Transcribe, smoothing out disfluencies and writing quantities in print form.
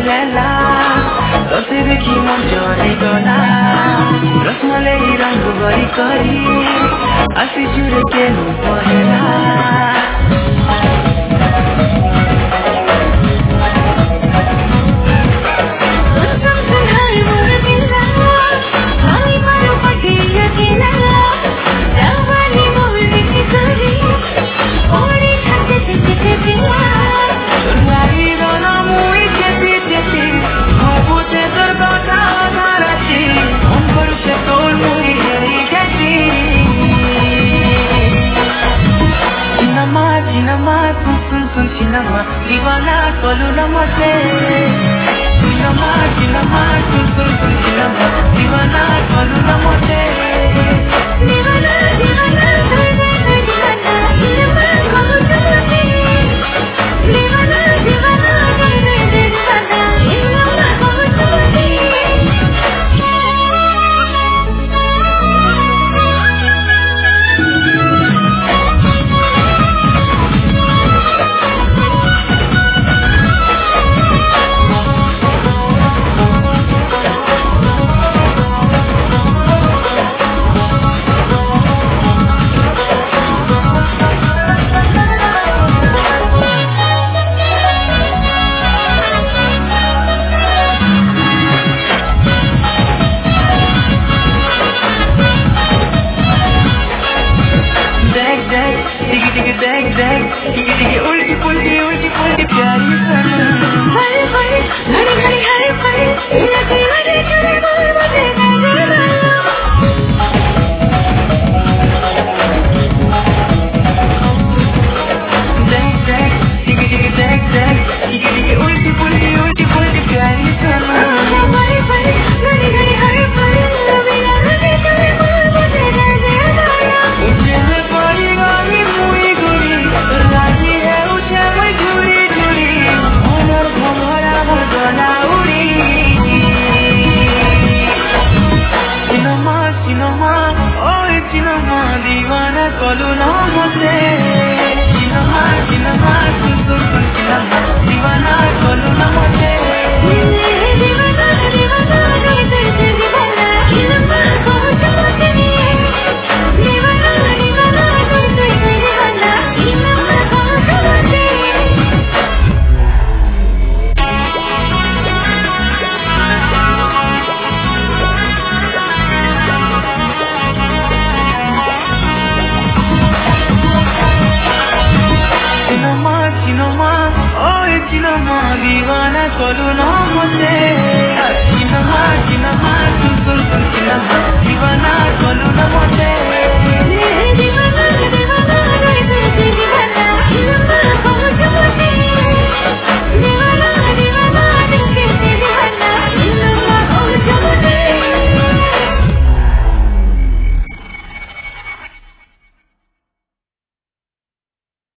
बेला तँदेखि मन चले गला रसमले रंग गरी करी आफै जुरे केनु परेला Cinema, Divana, solo namaste. Cinema, cinema, cinema, Divana, solo namaste. Divana, divana, divana, cinema, solo namaste. Divana, divana, divana, cinema, solo namaste. उल्टी पुल्टी प्यारी सनम हरे हरे हरे हरे हरे हरे लगे मरे चले बोल मुझे उल्टी पुल्टी प्यारी सनम हरे हरे हरे हरे हरे हरे लगे चले बोल मुझे मुझे पड़ी गाली मुई गुरी राजी है उसे मैं जुड़ी जुड़ी हमर भमरा मोर गला उड़ी सिनेमा ओए सिनेमा दीवाना कलू ना मुझे सिनेमा सिनेमा सिनेमा दीवाना कलू ना मुझे दीवाना दीवाना दीवाना सिनेमा को चमके दीवाना दीवाना दीवाना सिनेमा को चमके सिनेमा ओए सिनेमा दीवाना कलू ना मुझे सिनेमा सिनेमा सिनेमा दीवाना कलू ना मुझे